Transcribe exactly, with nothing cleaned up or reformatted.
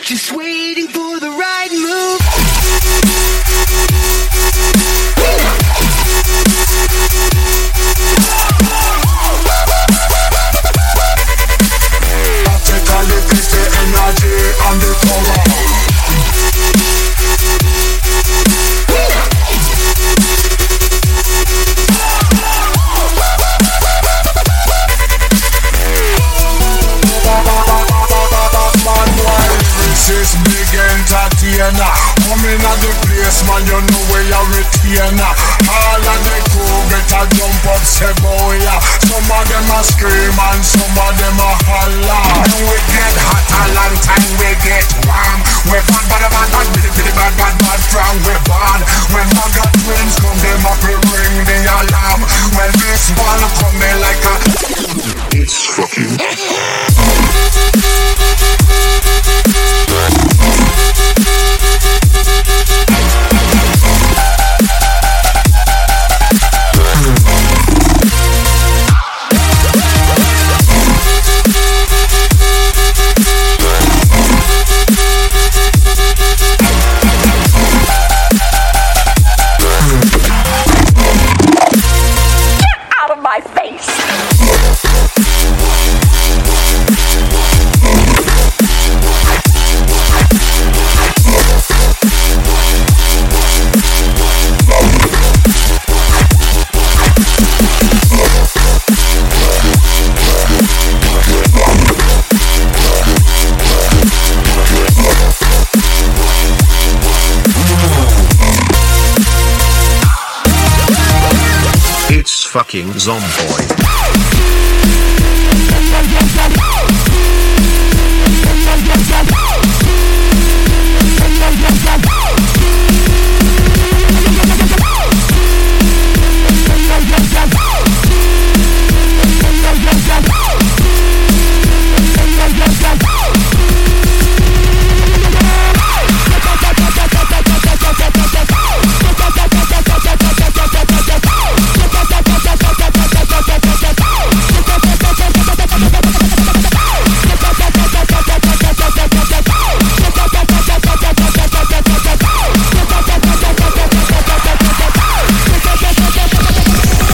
just waiting for the right move. Practically fix the energy and the power. This big entertainer coming at the place, man, you know where you're retainer. All of the crew better jump up, say boy, yeah. Some of them a scream and some of them a holler. When we get hot a long time, we get warm. We're bad, bad, bad, bad, bitty, bitty, bad, bad, bad, strong, we're bad. When my got twins come, them up to ring the alarm. When this one come in like a it's fucking fucking Zomboy.